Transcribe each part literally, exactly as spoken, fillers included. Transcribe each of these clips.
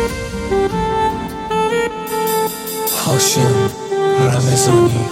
هاشم رمضانی.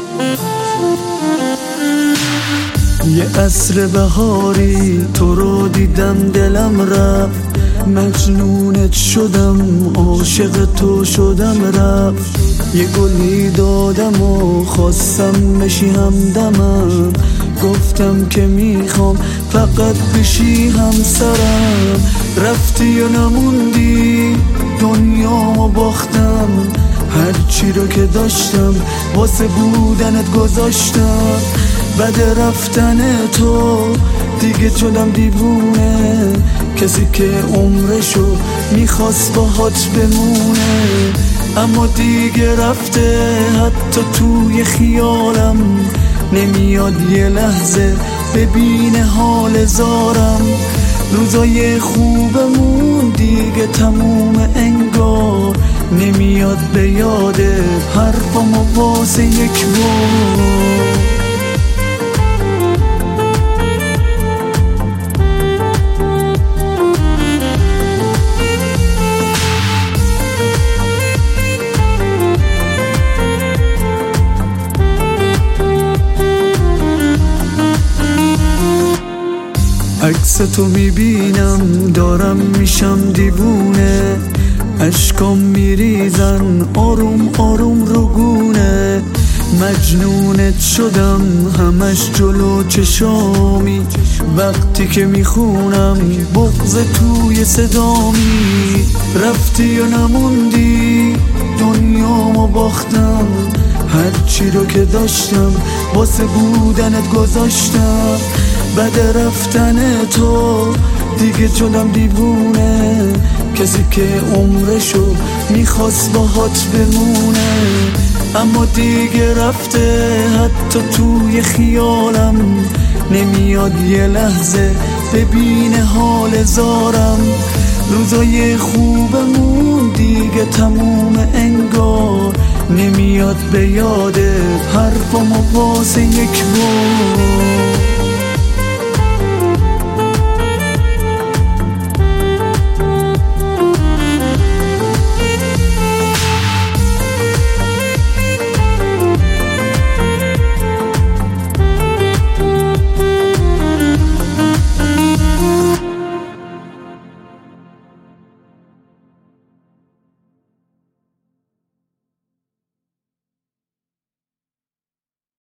یه عصر بهاری تو رو دیدم دلم رفت، مجنونت شدم عاشق تو شدم رفت. یه گلی دادم و خواستم بشی همدمم، گفتم که میخوام فقط بشی همسرم. رفتی و نموندی دنیامو باختم، هرچی رو که داشتم واسه بودنت گذاشتم. بعد رفتن تو دیگه شدم دیوونه، کسی که عمرشو میخواست باهات بمونه. اما دیگه رفته حتی توی خیالم، نمیاد یه لحظه ببینه حال زارم. روزای خوبمون دیگه تموم انگار، نمیاد به یاده حرفامو واسه یک بار. عکس تو میبینم دارم میشم دیوونه، اشکام میریزن آروم آروم رو گونه. مجنونت شدم همش جلو چشامی، وقتی که میخونم بغض توی صدامی. رفتی و نموندی دنیامو باختم، هرچی رو که داشتم واسه بودنت گذاشتم. بعد رفتن تو دیگه شدم دیوونه، کسی که عمرشو میخواست باهات بمونه. اما دیگه رفته حتی توی خیالم، نمیاد یه لحظه ببینه حال زارم. روزای خوبمون دیگه تموم انگار، نمیاد به یاده حرفامو واسه یک بار.